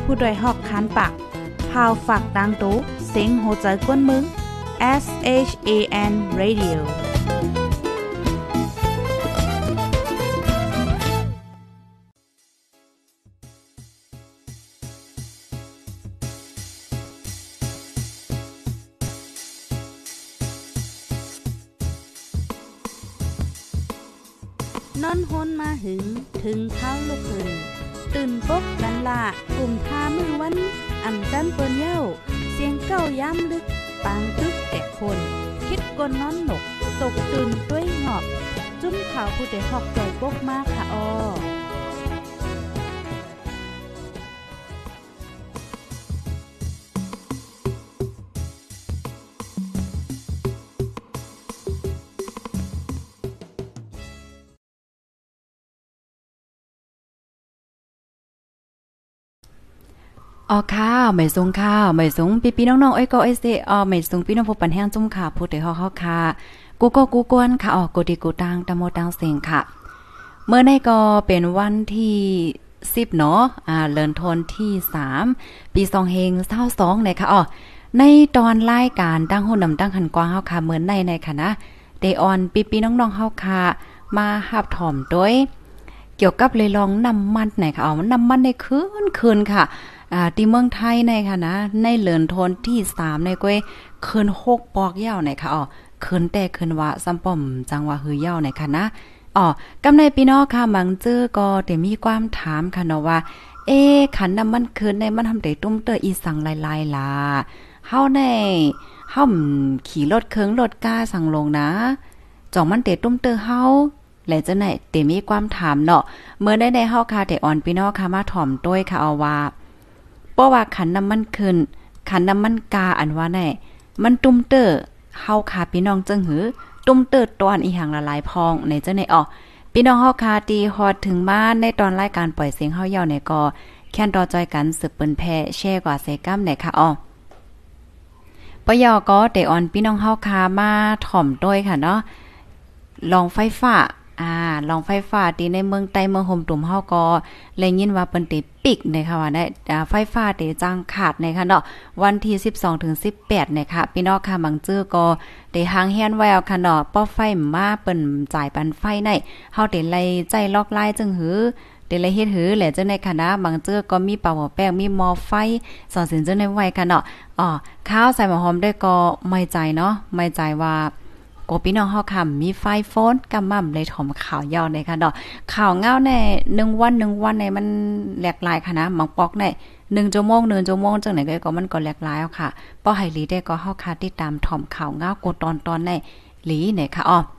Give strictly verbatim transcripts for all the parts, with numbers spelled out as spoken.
ผู้ดยหอกคันปากพาวฝากดังตู้เสียงโหใจกวนมึง S H A N Radioนอนฮนมาหึงถึงเท้าลูกหึงตื่นปกกันละกลุ่มทามือวันอ่ำจันเปิ้นเย้าเสียงเก้าย้ำลึกปางตึกแต่คนคิดกนนอนหนกตกตื่นด้วยหงอบจุ้มข่าวผู้ใดหอกใจปกมากค่ะอออ๋อข้าวไม่สูงข้าวไม่สูงพี่ๆน้องๆเอ้ยก็เอสเออ๋อไม่สูงพี่น้องผู้ปันแห้งจุ่มค่ะผู้ใดฮอกเฮาค่ะกูก็กูกวนค่ะอ๋อกูดีกูตังตะโมตังเสียงค่ะเมื่อในก็เป็นวันที่สิบเนาะอ่าเริ่มต้นที่สามปีสองเฮงเศร้าสองเลยค่ะอ๋อในตอนรายการตั้งหุ่นนำตั้งหันกว้างเฮาค่ะเหมือนในในค่ะนะเดออนพี่ๆน้องๆเฮาค่ะมาหับถ่อมด้วยเกี่ยวกับเลยลองน้ำมันไหนค่ะอ๋อน้ำมันในคืนคืนค่ะอ่าที่เมืองไทยในค่ะนะในเลินทนที่สามในก้อยคืนหกปอกยาวในค่ะอ๋อคืนแต่คืนว่าซ้ำป้อมจังว่าฮือยาวในค่ะนะอ๋อกำในพี่น้องค่ะบางจื้อก็ได้มีความถามค่ะเนาะว่าเอ๊ะขันน้ำมันคืนในมันทำได้ตุ้มเตออีสังลายๆล่ะเฮาในเฮาขี่รถเคิงรถก้าสั่งลงนะจ่องมันเตตุ้มเตอเฮาและจะไหนเตมีความถามเนาะเมื่อได้ในเฮาค่ะแต่อ่อนพี่น้องค่ะมาถ่อมด้วยค่ะเอาว่าเพราะว่าขันน้ำมันขึ้นขันน้ำมันกาอันว่าแน่มันตุ้มเตอเฮาค่ะพี่น้องจังหือตุ้มเตอตอนอีหังละลายพองในจังไหนอ๋อพี่น้องเฮาค่ะตีฮอดถึงมาในตอนรายการปล่อยเสียงเฮาเย้าเนี่ยก็แค่นรอจอยกันสืบเปิ้นแพแช่กว่าเซกัมเนี่ยค่ะอ๋อปยอก็เตออนพี่น้องเฮาค่ะมาถ่อมด้วยค่ะเนาะลองไฟฟ้าอ่าลองไฟฟ้าที่ในเมืองใต้เมืองโฮมตุ่มเฮาก็เลยยินว่าเปิ้นติปิกนะคะว่าได้อ่าไฟฟ้าติจ้างขาดนะคะเนาะวันที่สิบสองถึงสิบแปดนะคะพี่น้องค่ะบางจื้อก็ได้หางแฮนไว้เอาค่ะเนาะป้อไฟมาเปิ้นจ่ายปันไฟในเฮาได้ไล่ใจล็อกไล่จึงหือได้ไล่เฮ็ดหือแหละจังได๋ค่ะนะบางจื้อก็มีเป่าหัวแป้งมีหม้อไฟสอนสินจังได๋ไว้ค่ะเนาะอ๋อข้าวใส่หม้อหอมได้ก็ไม่ใจเนาะไม่ใจว่าโกพี่น้องเฮาค่ะมีไฟโฟนกำม่ำเลยถอมข่าวยาวในค่ะดอกข่าวเงาแน่หนึ่งวันหนึ่งวันในมันแหลกหลายค่ะนะบางปอกในหนึ่งชั่วโมงหนึ่งชั่วโมงจังไหนก็มันก็แหลกหลายเอาค่ะป้อให้ลีได้ก็เฮาค่ะติดตามถอมข่าวเงาโกตอนตอนในหลีเนี่ยค่ะอ้อ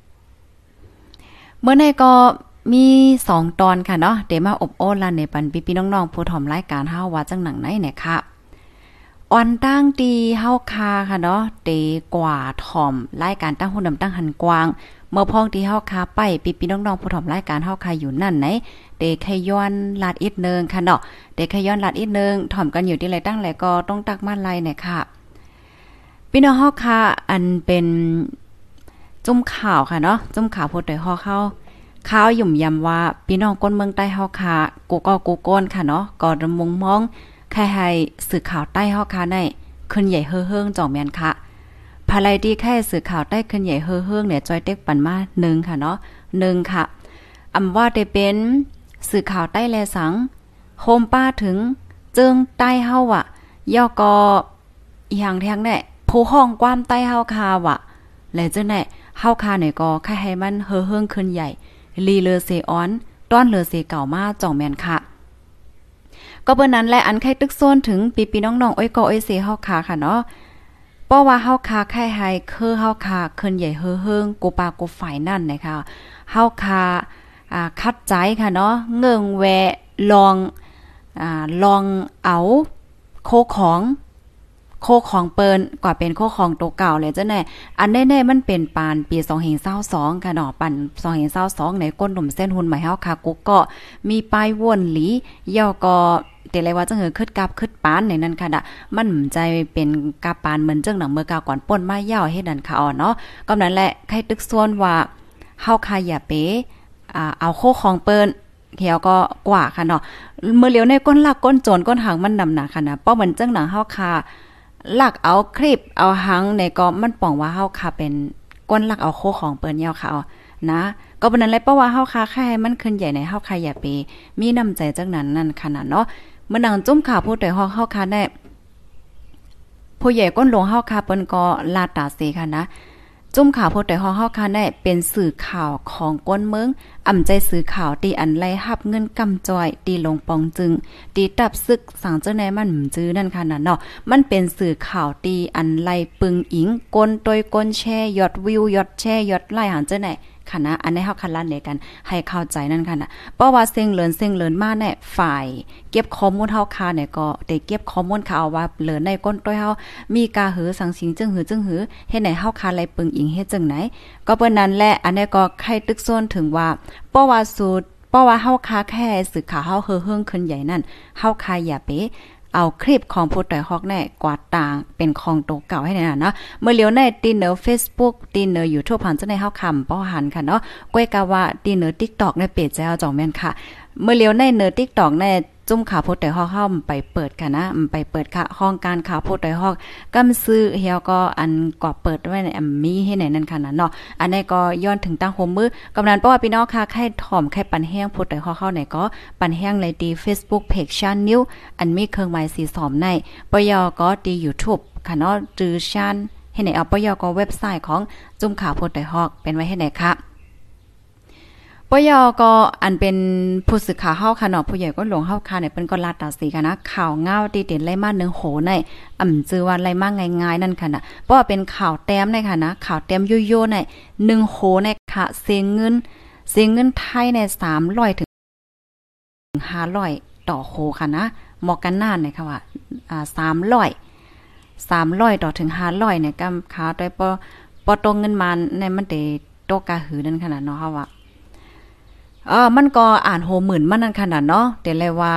เมื่อในก็มีสองตอนค่ะเนาะเดี๋ยวมาอบโอ้ล่ะในปันพี่ๆน้องๆผู้ถอมรายการเฮาว่าจังหนังไหนเนี่ยค่ะออนตั้งตีเฮาคาค่ะเนาะเตกว่าถ่อมรายการตั้งหุ่นนำตั้งหันกวางเมื่อพ้องที่เฮาคาไปปีๆน้องๆผู้ถ่อมรายการเฮาคาอยู่นั่นไหนเตขย้อนลาดอีกนึงค่ะเนาะเตขย้อนลาดอีกนึงถ่อมกันอยู่ที่ไรตั้งไหลก็ต้องตักมาไล่เนี่ยค่ะพี่น้องเฮาคาอันเป็นจุ่มข่าวค่ะเนาะจุ่มข่าวพูดโดยฮอเข้าข่าวหยุ่มยำว่าพี่น้องคนเมืองใต้เฮาคากูก็กูโกนค่ะเนาะก็ดำมงมองใครให้สื่อข่าวใต้เฮาคาในขึ้นใหญ่เฮ่อๆจ่องแม่นค่ะภายไลที่แค่สื่อข่าวใต้ขึ้นใหญ่เฮ่อๆเนี่ยจอยเต็กปันมาหนึ่งค่ะเนาะหนึ่งค่ะอำว่าได้เป็นสื่อข่าวใต้แลสังโฮมป้าถึงเจิงใต้เฮาอ่ะย่อก็อีหยังแท้งแน่ผู้ห้องความใต้เฮาคาว่ะแล้วจังได๋เฮาคาเนี่ยก็ใครให้มันเฮ่อๆขึ้นใหญ่ลีเลอเซออนต้อนเลอเซเก่ามาจ่องแม่นค่ะก็เปิ้นนั้นแหละอันไข่ตึกโซนถึงปีๆน้องๆอ้อยก็อ้อยเสเฮาคาค่ะเนาะเพราะว่าเฮาคาไข่ไฮคือเฮาคาขึ้นใหญ่เฮ่อๆกูปากูฝ่ายนั่นนะคะเฮาคาอ่าคัดใจค่ะเนาะเงิงแวะลองอ่าลองเอาโคของโคของเปิ้นกว่าเป็นโคของตัวเก่าเลยจ้ะแน่อันแน่ๆมันเป็นปานปีสองพันยี่สิบสองค่ะเนาะปันสองพันยี่สิบสองในก้นหนุ่มเส้นหุ่นใหม่เฮาค่ะกุ๊กก็มีป้ายวนหลีย่อก็เตเลยว่าจังเหือคึดกับคึดปานในนั้นค่ะน่ะมันใจเป็นกาปานเหมือนจังหนังเมื่อกาก่อนป่นมาย่าวเฮ็ดนั่นค่ะอ๋อเนาะก็นั้นแหละใครตึกส่วนว่าเฮาค่ะอย่าเปอ่าเอาโคของเปิ้นเหี่ยวก็กว่าค่ะเนาะเมื่อเลียวในก้นลักก้นโจรก้นหางมันนำหนาค่ะนะป้อเหมือนจังหนังเฮาคาลักเอาคลิปเอาหังในก็มันป่องว่าเฮาคาเป็นก้นลักเอาโคของเปิ้นยาวค่ะเอานะก็ปานนั้นเลยเพราะว่าเฮาคาแค่มันขึ้นใหญ่ในเฮาคาอย่าไปมีน้ำใจจังนั้นนั่นขนาดเนาะเมื่อนังจุ้มข่าวผู้ใดฮอกเฮาคาได้ผู้ใหญ่ก้นหลวงเฮาคาเปิ้นก็ลาดตาเสค่ะนะจุ้มข่าวผู้ใดฮอกเฮาคาได้เป็นสื่อข่าวของก้นเมืองอ่ำใจสื่อข่าวตีอันไล่ฮับเงินกำจอยตีลงปองจึงตีตับซึกสังเจ้าในมันจื้อนั่นค่ะน่ะเนาะมันเป็นสื่อข่าวตีอันไล่ปึงอิงก้นโดยก้นแช่ยอดวิวยอดแช่ยอดไล่หันเจ้าไหนค่ะนะอันนี้เฮาคันลั่นในกันให้เข้าใจนั่นค่ะนะเพราะว่าเซ็งเลินเซ็งเลินมาเนี่ยฝ่ายเก็บข้อมูลเฮาคาเนี่ยก็ได้เก็บข้อมูลข่าวว่าเลินในก้นต้อยเฮามีกาหือสังสิงจึงหือจึงหือเฮ็ดไหนเฮาคาไล่ปึงอิงเฮ็ดจังไหนก็เปิ้นนั้นแหละอันนี้ก็ใครตึกซ้นถึงว่าเพราะว่าสูตรเพราะว่าเฮาคาแค่สื่อข่าวเฮาเฮือเฮิงขึ้นใหญ่นั่นเฮาคาอย่าไปเอาคลิปของผู้ต่อยฮอกแน่กวาดต่างเป็นของโตเก่าให้แน่นะเมื่อเลียวในตีเนอร์ Facebook ตีเนอร์ YouTube ผ่านจังในเฮาคำป้อหันค่ะเนาะก้อยกะว่าตีเนอร์ TikTok ในเพจเจ้าจ่องแม่นค่ะเมื่อเลียวในเนอร์ TikTok ในจุ่มข่าวผู้ต่อยฮอกเฮาไปเปิดค่ะนะไปเปิดค่ะห้องการข่าวผู้ต่อยฮอกกำซื้อเฮียก็อันก็เปิดไว้ในมีให้ไหนนั่นค่ะนะเนาะอันนี้ก็ย้อนถึงตั้งโฮมมือกำนันเพราะว่าพี่น้องค่ะใครถ่อมใครปันแห้งผู้ต่อยฮอกเฮาไหนก็ปันแห้งเลยดี Facebook Page Channel อันมีเครื่องหมายสีสอมในปยก็ดี YouTube ค่ะเนาะจือชันให้ไหนเอาปยก็เว็บไซต์ของจุ่มข่าวผู้ต่อยฮอกเป็นไว้ให้ไหนค่ะปยก็อันเป็นผู้สื่อข่าวเฮาค่ะเนาะผู้ใหญ่ก็หลวงเฮาค่ะเนี่ยเปิ้นก็ลาดตาสีกันนะข่าวเงาดีเด่นไล่มาหนึ่งโหในอ่ำจือว่าไล่มาง่ายๆนั่นค่ะนะเพราะว่าเป็นข่าวแต้มในค่ะนะข่าวแต้มโยๆในหนึ่งโหในค่ะเสียเงินเสียเงินไทยในสามร้อยถึงห้าร้อยต่อโหค่ะนะเหมาะกันนานเนี่ยค่ะว่าอ่าสามร้อยสามร้อยต่อถึงห้าร้อยเนี่ยกำข่าวโดยปปตรงเงินมาในมันได้โตกะหือนั่นขนาดเนาะค่ะว่าเออมันก็อ่านโหหมื่นมันนั่นขนาดเนาะเดี๋ยวเลยว่า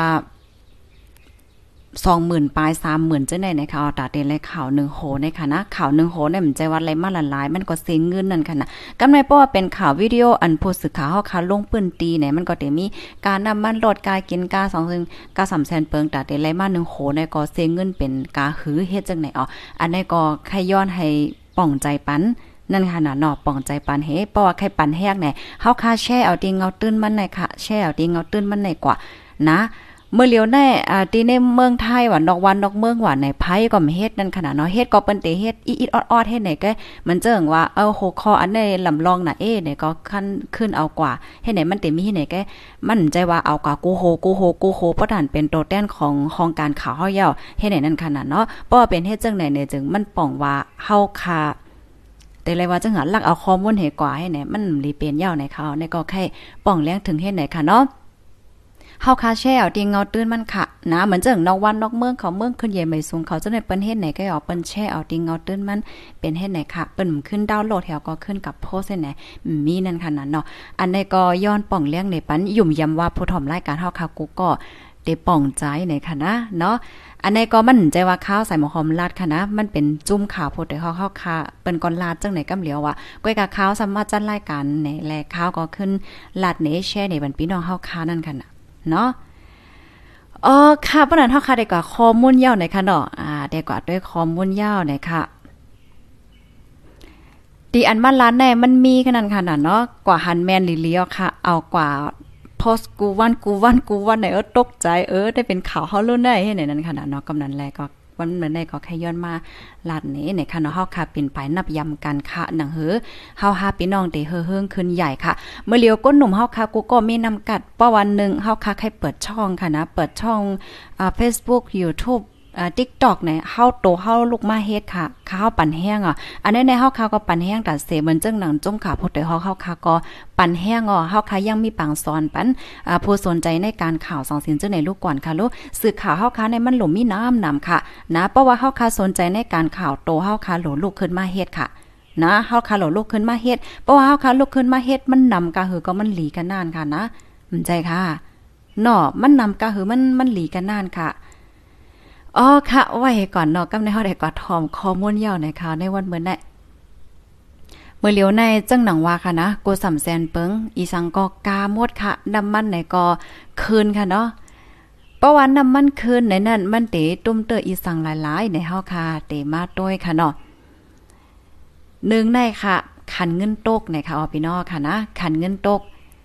สองหมื่นปลายสามหมื่นจังได๋ในข่าวตาเดี๋ยวเลยข่าวหนึ่งโหในค่ะนะข่าวหนึ่งโหเนี่ยมันใจว่าอะไรมาหลายๆมันก็เสียเงินนั่นค่ะนะกำไรเพราะว่าเป็นข่าววิดีโออันผู้สื่อข่าวเฮาค่ะลงปื้นตีเนี่ยมันก็ได้มีการนำมันลดกากินกาสองซึ่งกาสามแสนเปิงตาเดี๋ยวเลยมาหนึ่งโหเนี่ยก็เสียเงินเป็นกาหือเฮ็ดจังไหนอ๋ออันนี้ก็ใครย้อนให้ป่องใจปันนั่นค่ะน่ะเนาะป่องใจปันเฮเพราะว่าใครปันแฮกเนี่ยเฮาค่าแช่เอาติงเอาตื้นมันในค่ะแช่เอาติงเอาตื้นมันในกว่านะเมื่อเลียวในอ่าที่ในเมืองไทยว่านอกวันนอกเมืองว่าในไผก็เฮ็ดนั่นขนาดเนาะเฮ็ดก็เปิ้นเตเฮ็ดอีๆออดๆเฮ็ดไหนก็มันเจิงว่าเออโหคออันในลำลองน่ะเอ๊เนี่ยก็คั่นขึ้นเอากว่าเฮ็ดไหนมันเตมีไหนก็มันใจว่าเอากว่ากูโหกูโหกูโหเพราะนั่นเป็นตัวแต้นของห้องการข่าวเฮาเย้าเฮ็ดไหนนั่นขนาดเนาะเพราะว่าเป็นเฮ็ดจังไหนเนี่ยจึงมันป้องว่าเฮาคาแต่เลยว่าจังหันลักเอาข้อมูลให้กว่าให้ไหนมันรีเป็นยาวในเขาในก็แค่ป้องแรงถึงเฮ็ดไหนค่ะเนาะเฮาคาแช่เอาติงเงาตื้นมันค่ะนะเหมือนจังนอกวันนอกเมืองเขาเมืองขึ้นใหญ่ไม่สูงเขาจะได้เปิ้นเฮ็ดไหนก็เอาเปิ้นแช่เอาติงเงาตื้นมันเป็นเฮ็ดไหนค่ะเปิ้นขึ้นดาวน์โหลดแถวก็ขึ้นกับโพสต์ไหนมีนั่นค่ะนั่นเนาะอันนี้ก็ย้อนป้องแรงในปันยุ่มยำว่าผู้ถ่อมรายการเฮาค่ะกูก็ได้ป้องใจในค่ะนะเนาะอันนี้ก็มันใจว่าข้าวใส่หมอหอมลาดค่ะนะมันเป็นจุ่มข่าวโพดได้เฮาเข้าค่ะเปิ้นก่อนลาดจังไหนกำเหลียวว่าก้อยกะข้าวสามารถจัดรายการในแลข้าวก็ขึ้นลาดเนแช่ในบันพี่น้องเฮาค่ะนั่นค่ะเนาะอ๋อค่ะปานนั้นเฮาค่ะได้กว่าข้อมูลยาวหน่อยค่ะเนาะอ่าได้กว่าด้วยข้อมูลยาวหน่อยค่ะดีอันมันร้านแน่มันมีขนาดขนาดเนาะกว่าหันแม่นลีๆค่ะเอากว่าโพสกูวันกูวันกูวันไหนเออตกใจเออได้เป็นข่าวเฮาลุ้นได้เฮ็ดไหนนั้นขนาดเนาะกำนั้นแลก็วันเหมือนได้ก็แค่ย้อนมาลาดนี้ในค่ะเนาะเฮาค่ะเป็นไปนับยำกันค่ะหนังเฮอเฮาหาพี่น้องได้เฮอเฮิงขึ้นใหญ่ค่ะเมื่อเลียวก้นหนุ่มเฮาค่ะกูก็มีนำกัดป้อวันนึงเฮาค่ะให้เปิดช่องค่ะนะเปิดช่องอ่า Facebook YouTubeอ่า TikTok เนี่ยเฮาโตเฮาลูกมาเฮ็ดค่ะข้าวปั่นแห้งอ่ะอันนี้ในเฮาข้าวก็ปั่นแห้งตัดเสเหมือนจังหนังจงขาพดแต่เฮาข้าวค่ะก็ปั่นแห้งอ่ะเฮาค่ะยังมีปังสอนปันอ่าผู้สนใจในการข่าวสองสินจังในลูกก่อนค่ะลูกสื่อข่าวเฮาค่ะในมันหลุมมีน้ำนำค่ะนะเพราะว่าเฮาค่ะสนใจในการข่าวโตเฮาค่ะโหลลูกขึ้นมาเฮ็ดค่ะนะเฮาค่ะโหลลูกขึ้นมาเฮ็ดเพราะว่าเฮาค่ะลูกขึ้นมาเฮ็ดมันนำกะหือก็มันหลีกันนานค่ะนะมันใจค่ะเนาะมันนำกะหือมันมันหลีกันนานค่ะอ๋อค่ะไว้ก่อนเนาะกำในเฮาได้กว่าทอมข้อมูลยาวในข่าวในวันเหมือนน่ะเมื่อเหลียวในจังหนังว่าค่ะนะโกสำแสนเปิงอีสังก็กาหมดค่ะน้ำมันไหนก็คืนค่ะเนาะเพราะว่าน้ำมันคืนในนั้นมันเตตุ้มเตออีสังหลายๆในเฮาค่ะเตมาต้วยค่ะเนาะหนึ่งในค่ะขันเงินตกในค่ะอพี่น้องค่ะนะขันเงินตก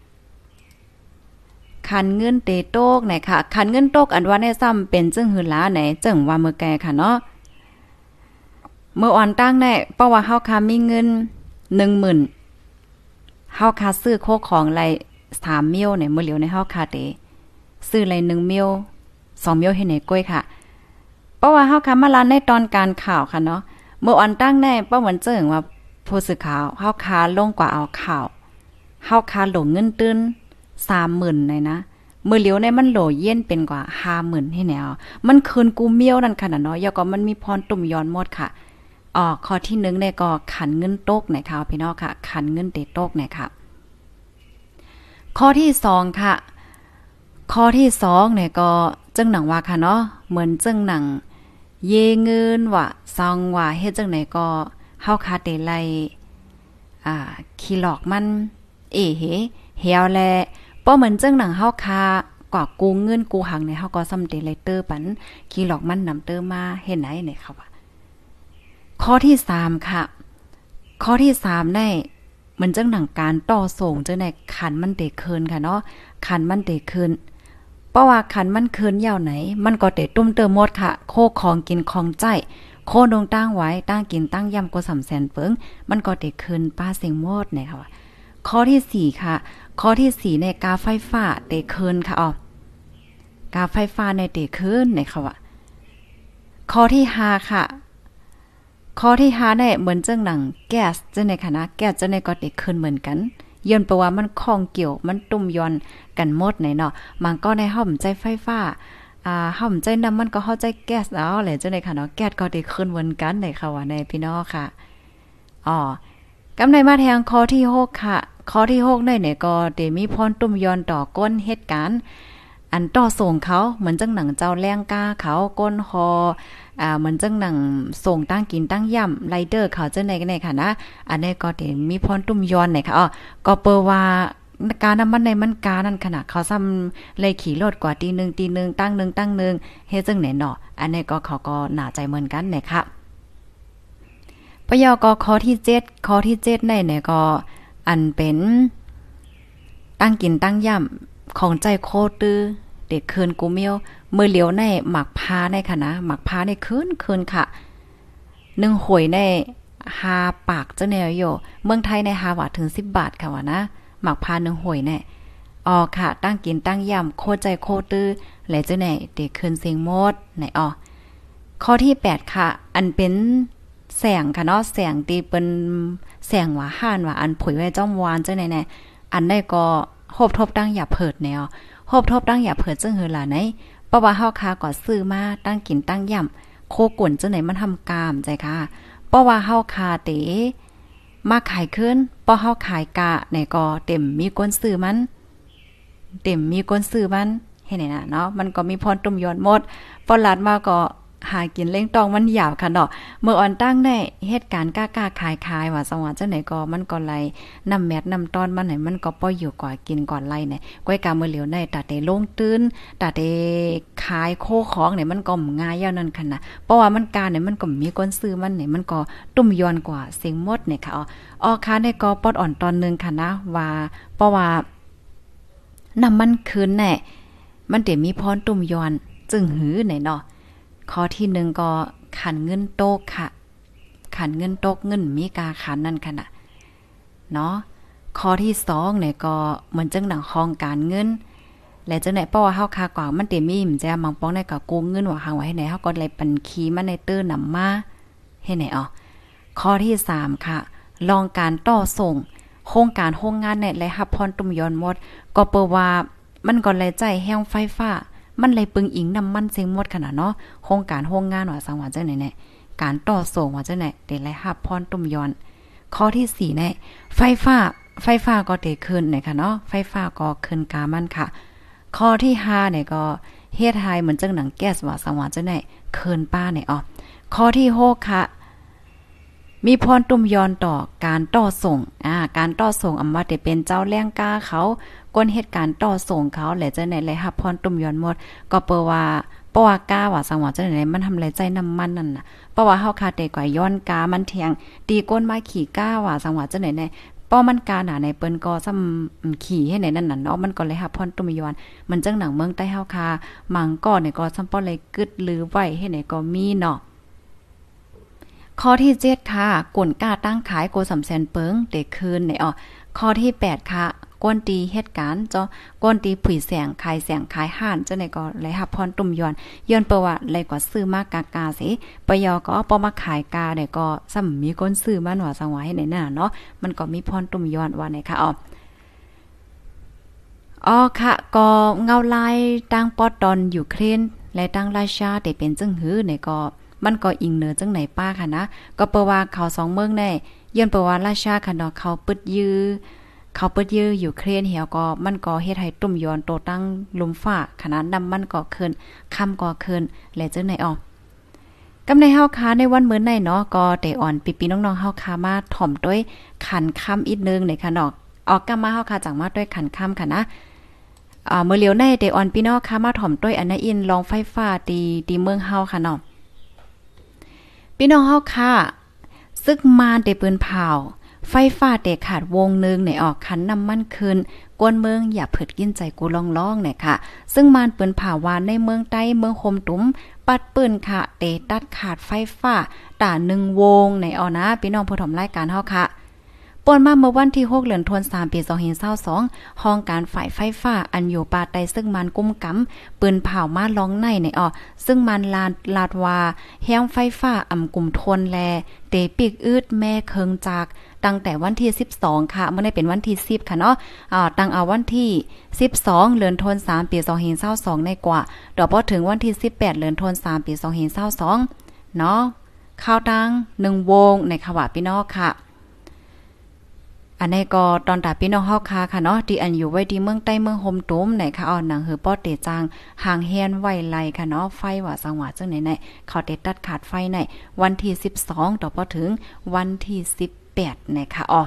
ขันเงินเตโตกไหนค่ะขันเงินตกอันว่าในซ้ำเป็นจึงหือล้าไหนจึงว่าเมื่อแก่ค่ะเนาะเมื่ออ่อนตั้งได้เพราะว่าเฮาค่ะมีเงิน หนึ่งหมื่น เฮาค่ะซื้อโคของไรสามมิลเนี่ยมื้อเหลียวในเฮาค่ะเตซื้อไรหนึ่งมิลสองมิลเฮ็ดให้ก้อยค่ะเพราะว่าเฮาค่ะมาลานในตอนการข่าวค่ะเนาะเมื่ออ่อนตั้งได้เพราะเหมือนเจิงว่าผู้สื่อข่าวเฮาค่ะลงกว่าเอาข่าวเฮาค่ะหลงเงินตื้นสามหมื่นเลยนะมื้อเหลียวในมันโหลเย็นเป็นกว่าห้าหมื่นให้แนวมันคืนกูเมียวนั่นค่ะเนาะยอก็มันมีพรตุ่มย้อนหมดค่ะอ๋อข้อที่หนึ่งเนี่ยก็ขันเงินตกนะคะพี่น้องค่ะขันเงินเตตกนะคะข้อที่สองค่ะข้อที่สองเนี่ยก็จังหนังว่าค่ะเนาะเหมือนจังหนังเยเงินว่าซองว่าเฮ็ดจังไหนก็เฮาคาเตไลอ่าขี้หลอกมันเอเหเหี่ยวแลป้อเหมือนจังหนังเฮาคากว่ากูเงินกูหังเนี่ยเฮาก็ซ้ำเตไลเตอร์ปันขี้หลอกมันนำเตอมาเฮ็ดไหนเนี่ยค่ะว่าข้อที่สามค่ะข้อที่สามได้เหมือนจังหนังการต่อส่งจังไหนขันมันเตคืนค่ะเนาะขันมันเตคืนเพราะว่าขันมันคืนยาวไหนมันก็เตตุ้มเติมหมดค่ะโคของกินของใจโคดงตั้งไว้ตั้งกินตั้งยำก็สำแสนเปิงมันก็เตคืนป้าเสียงหมดเนี่ยค่ะข้อที่สี่ค่ะข้อที่สี่ในกาไฟฟ้าเตคืนค่ะอ๋อกาไฟฟ้าในเตคืนเนี่ยค่ะว่าข้อที่ห้าค่ะข้อที่ห้าได้เหมือนจังหนังแก๊สจังในค่ะนะแก๊สจังในก็เตคืนเหมือนกันย้อนเพราะว่ามันคล้องเกี่ยวมันตุ่มย้อนกันหมดไหนเนาะมันก็ในห้อมใจไฟฟ้าอ่าห้อมใจน้ำมันก็เข้าใจแก๊สเอาแหละจังในค่ะเนาะแก๊สก็ได้คืนเหมือนกันในค่ะว่าในพี่น้องค่ะอ๋อกำในมาแทงข้อที่หกค่ะข้อที่หกได้เนี่ยก็ได้มีพรตุ่มย้อนต่อก้นเหตุการณ์อันต่อส่งเขาเหมือนจังหนังเจ้าแรงกาเขาก้นคออ่าเหมือนจังหนังส่งตั้งกินตั้งย่ำไรเดอร์เขาจังได๋กันได้ค่ะนะอันนี้ก็ได้มีพรตุ่มย้อนไหนค่ะอ๋อก็เปว่าการน้ำมันในมันกานั่นขนาดเขาซ้ำเลยขี่รถกว่าตีหนึ่งตีหนึ่งตั้งหนึ่งตั้งหนึ่งเฮ็ดจังไหนเนาะอันนี้ก็เขาก็น่าใจเหมือนกันนะคะปยกข้อที่เจ็ดข้อที่เจ็ดในเนี่ยก็อันเป็นตั้งกินตั้งย่ำของใจโคตื้อเด็กคืนกูเมียวมือเหลียวในหมักพาในค่ะนะหมักพาในคืนคืนค่ะหนึ่งหวยในหาปากเจ้าแนวโยเมืองไทยในหาว่าถึงสิบบาทค่ะว่านะหมักพาหนึ่งหวยแน่อ๋อค่ะตั้งกินตั้งย่ำโคใจโคตื้อและเจ้าไหนเด็กคืนเสียงหมดไหนอ๋อข้อที่แปดค่ะอันเป็นแสงค่ะเนาะแสงตีเป็นแสงว่าห่านว่าอันผุยไว้จ้อมวานเจ้าไหนแน่อันได้ก็โหบทบตั้งอย่าเผิดแนวโหบทบตั้งอย่าเผิดจังหือล่ะไหนเพราะว่าเฮาคาก็ซื้อมาตั้งกินตั้งย่ำโคกุ่นจังไหนมันทำกามใจค่ะเพราะว่าเฮาคาเตมาขายขึ้นเพราะเฮาขายกะไหนก็เต็มมีคนซื้อมันเต็มมีคนซื้อมันเฮ็ดไหนน่ะเนาะมันก็มีพรตุ่มย้อนหมดพอลาดมาก็หากินเล้งตองมันยาวค่ะเนาะเมื่ออ่อนตั้งได้เหตุการณ์กล้าๆขายๆว่าสว่าจังไหนก็มันก็ไหลน้ำแมดน้ำตอนมันไหนมันก็ป้อยอยู่ก่อกินก่อนไหลเนี่ยก้อยกาเมื่อเหลียวในตาเตลงตื้นตาเตขายโคของเนี่ยมันก็ง่ายยาวนั่นค่ะนะเพราะว่ามันการเนี่ยมันก็มีคนซื้อมันเนี่ยมันก็ตุ่มย้อนกว่าเสียงหมดเนี่ยค่ะอ๋ออ๋อค่ะในก็ปอดอ่อนตอนนึงค่ะนะว่าเพราะว่าน้ำมันคืนแน่มันเดี๋ยวมีพรตุ่มย้อนจึงหือไหนเนาะข้อที่หนึ่งก็ขันเงินโตกค่ะขันเงินโตกเงินมีกาขันนั่นค่ะนะเนาะข้อที่สองเนี่ยก็เหมือนจังหนังคองการเงินและจังไหนเพราะว่าเฮาคากว่ามันเต็มมีมจะมังป้องได้ก็กู้เงินว่าหางไว้ให้ไหนเฮาก็เลยปันคีมาในเตื้อนำมาให้ไหนอ๋อข้อที่สามค่ะลองการต่อส่งโครงการโรงงานเนี่ยและรับพรตุ่มย้อนหมดก็เปว่ามันก็เลยใจแห้งไฟฟ้ามันเลยปึงอิงน้ำมันเสียงหมดขนาดเนาะโครงการโรงงานว่าสังว่าจังไหนเนี่ยการต่อส่งว่าจังไหนเดไลฮับพรตุ่มย้อนข้อที่สี่เนี่ยไฟฟ้าไฟฟ้าก็เตขึ้นเนี่ยค่ะเนาะไฟฟ้าก็ขึ้นกามันค่ะข้อที่ห้าเนี่ยก็เฮ็ดให้เหมือนจังหนังแก๊สว่าสังว่าจังไหนขึ้นป้าเนี่ยอ๋อข้อที่หกค่ะมีพรตุ่มยอนต่อการต่อส่งอ่าการต่อส่งอำว่าได้เป็นเจ้าแรงกาเขาก้นเหตุการณ์ต่อส่งเขาแหละจะไหนเลยรับพรตุ่มยอนหมดก็เปว่าเพราะว่ากาว่าสังว่าจะไหนมันทำไรใจน้ำมันนั่นน่ะเพราะว่าเฮาคาเตกว่าย้อนกามันเถียงตีก้นมาขี่กาว่าสังว่าจะไหนในป้อมันกาหนาในเปิ้นก็ซ้ำขี่ให้ไหนนั่นน่ะเนาะมันก็เลยรับพรตุ่มยอนมันจังหนังเมืองใต้เฮาคามังก็เนี่ยก็ซ้ำป้อเลยกึดลือไว้ให้ไหนก็มีเนาะข้อที่เจ็ดค่ะกวนกล้าตั้งขายโกสำแสนเปิงเด็กคืนในอ๋อข้อที่แปดค่ะกวนตีเหตุการณ์เจ้ากวนตีผุยแสงขายแสงขายห่านเจ้าไหนก็เลยรับพรตุ่มยอนย้อนเปว่าเลยก็ซื้อมากกากาสิปยอก็ปอมาขายกาได้ก็ซ้ำมีคนซื้อมันว่าสังว่าให้ไหนน่ะเนาะมันก็มีพรตุ่มยอนว่าไหนค่ะอ๋ออ๋อค่ะก็เงาลายตั้งปอดตอนยูเครนและตั้งราชาได้เป็นจึงหือในก็มันก็อิงเหนือจังไหนป้าค่ะนะก็เปว่าเขาสองเมืองแน่ย้อนเปว่าราชาค่ะเนาะเขาปึดยื้อเขาเปิดยื้ออยู่เครนเหี่ยวก็มันก็เฮ็ดให้ตุ่มยอนโตตั้งลมฟ้าขนาดนำมันก็เคินค่ำก็เคินและจังไหนออกกำในเฮาค้าในวันมื้อในเนาะก็ได้อ่อนปีๆน้องๆเฮาค้ามาถ่อมด้วยขันค่ำอีกนึงในค่ะเนาะออกกำมาเฮาค้าจังมาด้วยขันค่ำค่ะนะอ่ามื้อเหลียวในได้อ่อนพี่น้องค้ามาถ่อมด้วยอันนะอินลองไฟฟ้าตีตีเมืองเฮาค่ะเนาะพี่น้องเฮาค้าซึกมานได้ปืนเผาไฟฟ้าเตะขาดวงนึงในออกคันน้ำมันคืนกวนเมืองอย่าเผิดกินใจกูลองๆเนี่ยค่ะซึ่งมานปืนผ่าวานในเมืองใต้เมืองโคมตุ้มปัดปืนค่ะเตะตัดขาดไฟฟ้าตาหนึ่งวงในออนะพี่น้องผู้ถมรายการเฮาค่ะป่นมาเมื่อวันที่หกเดือนธันวาคมปีสองพันยี่สิบสองห้องการฝ่ายไฟฟ้าอันอยู่ปาใต้ซึ่งมันกุมกำปืนเผามาล้องในในออซึ่งมันลาดลาดว่าแห้งไฟฟ้าอ่ำกลุ่มทนแลเตปีกอืดแม่เคิงจากตั้งแต่วันที่สิบสองค่ะเมื่อได้เป็นวันที่สิบค่ะเนาะอ่าตั้งเอาวันที่สิบสองเดือนธันวาคมปีสองพันยี่สิบสองในกว่าดอกพอถึงวันที่สิบแปดเดือนธันวาคมปีสองพันยี่สิบสองเนาะข้าวตังหนึ่งวงในค่ะว่าพี่น้องค่ะอันนี้ก็ตอนตาพี่น้องเฮาค่ะค่ะเนาะที่อันอยู่ไว้ที่เมืองใต้เมืองโฮมตุ้มไหนค่ะเอาหนังหือป้อเตจางห่างแฮนไว้ไล่ค่ะเนาะไฟว่าสังหวะจังไหนๆเขาเตตัดขาดไฟในวันที่สิบสองต่อพอถึงวันที่สิบแปดนะคะอ๋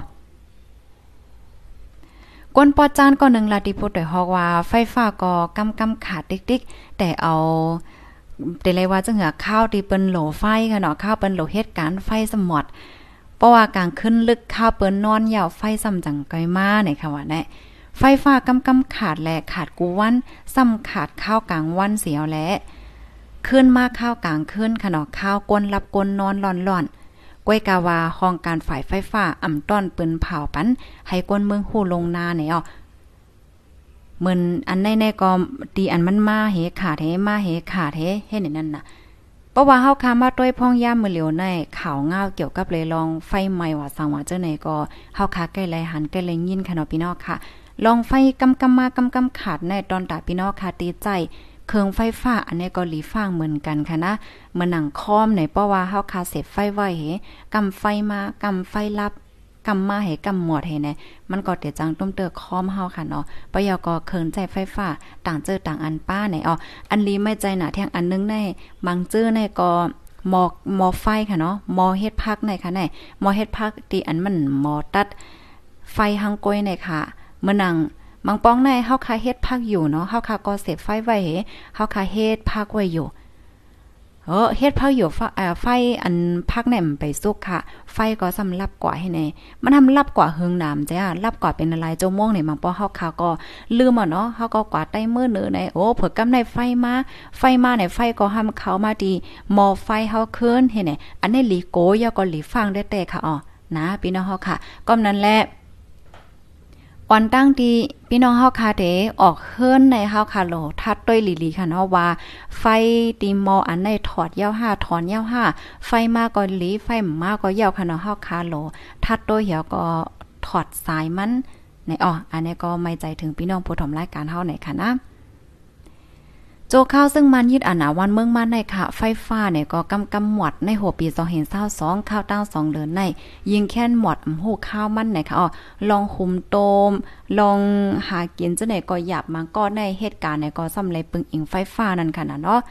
อกวนปอจานก็นึงลาติพูดได้ฮอกว่าไฟฟ้าก็กำกำขาดติ๊กๆแต่เอาแต่เลยว่าจังหือข้าวที่เปิ้นโหลไฟค่ะเนาะข้าวเปิ้นโหลเหตุการณ์ไฟสมอดเพราะว่ากลางขึ้นลึกข้าวเปิ้นนอนยาวไฟซ้ำจังก้อยมาเนี่ยค่ะว่าได้ไฟฟ้ากำกำขาดแลขาดกูวันซ้ำขาดข้าวกลางวันเสียวแลขึ้นมาข้าวกลางคืนค่ะเนาะข้าวกวนรับกวนนอนร้อนๆก้อยกาวาห้องการฝ่ายไฟฟ้าอ่ำต้อนปืนเผาปันให้กวนเมืองฮู้ลงนาเนี่ยอ๋อเหมือนอันในๆก็ตีอันมันมาเหขาดเฮมาเหขาดเฮเฮ็ดนั่นน่ะเพราะว่าเฮาคามาด้วยพ่องย่ามมื้อเหลียวในข่าวง่าวเกี่ยวกับเลยลองไฟไหม้ว่าสังว่าจังไหนก็เฮาคาใกล้ไลหันใกล้ไลยินค่ะเนาะพี่น้องค่ะลองไฟกำกำมากำกำขาดในตอนตาพี่น้องค่ะตีใจเครื่องไฟฟ้าอันนี้ก็หลีฟ้างเหมือนกันค่ะนะเหมือนหนังคอมในเพราะว่าเฮาคาเสพไฟไว้เหกำไฟมากำไฟลับกำมาให้กำหมดให้แน่มันก็เตจังต้มเตอคอมเฮาค่ะเนาะปยก็เคิงใจไฟฟ้าต่างเจอต่างอันป้าไหนอ๋ออันลีไม่ใจหนาแท่งอันนึงในบางเจอในก็หมอกหมอไฟค่ะเนาะหมอเฮ็ดพักในค่ะในหมอเฮ็ดพักที่อันมันหมอตัดไฟหังก้อยในค่ะเมื่อนังบางป้องในเฮาคาเฮ็ดพักอยู่เนาะเฮาคาก็เสพไฟไว้เฮาคาเฮ็ดพักไว้อยู่เออเฮ็ดพักอยู่ไฟเอ่อไฟอันพักแหน่มไปสุกค่ะไฟก็สำรับกว่าให้แน่มันทำรับกว่าเฮืองน้ำจ้ะรับกว่าเป็นอะไรโจม่วงเนี่ยบางป้อเฮาคาก็ลืมอ่ะเนาะเฮาก็กว่าใต้มือเนื้อในโอ้เผื่อกำในไฟมาไฟมาเนี่ยไฟก็ห้ามเข้ามาดีหม้อไฟเฮาคืนให้แน่อันนี้หลีโกยก็หลีฟังได้แต่ค่ะอ๋อนะพี่น้องเฮาค่ะก็นั้นแหละอ่อนตั้งดีพี่น้องเฮาคาเดออกเฮิรนในเฮาคาโลทัดด้วยลีลีค่ะเนาะว่าไฟตีมออันในถอดยาวห้าถอนยาวห้าไฟมาก็หลีไฟมาก็ยาวค่ะเนาะเฮาคาโลทัดด้วยเหี่ยวก็ถอดสายมันในอ๋ออันนี้ก็ไม่ใจถึงพี่น้องผู้ถมรายการเฮาไหนค่ะนะโจข้าวซึ่งมันยึดอาณาวันเมืองมาในค่ะไฟฟ้าเนี่ยก็กำกำหมวดในหัวปีสองพันยี่สิบสองข้าวตั้งสองเดือนในยิงแค่นหมวดหูข้าวมันไหนค่ะอ๋อลองคุมโตมลองหากินจังไหนก็หยับมาก็ในเหตุการณ์เนี่ยก็ซ้ำเลยปึงอิงไฟฟ้านั่นค่ะนะเนาะ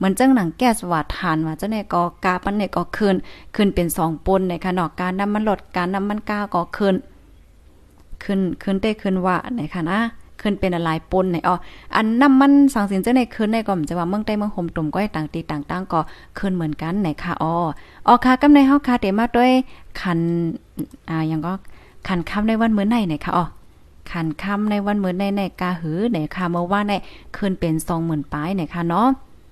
เหมือนจังหนังแก๊สว่าทานว่าจังได๋ก็กาปันเนี่ยก็ขึ้นขึ้นเป็นสองปนในค่ะเนาะการน้ำมันลดการน้ำมันกาก็ขึ้นขึ้นขึ้นได้ขึ้นว่าในค่ะนะขึ้นเป็นหลายปนในอ๋ออันน้ำมันสังสินจังได๋ขึ้นได้ก็มันจะว่าเมืองใต้เมืองห่มตุ่มก้อยต่างตีต่างๆก็ขึ้นเหมือนกันในค่ะอ๋ออ๋อค่ะกำในเฮาค่ะเตมาด้วยคันอ่าหยังก็คันค่ำในวันมื้อไหนในค่ะอ๋อคันค่ำในวันมื้อในในกาหือในค่ะเมื่อว่าในขึ้นเป็น สองหมื่น ปลายในค่ะเนาะ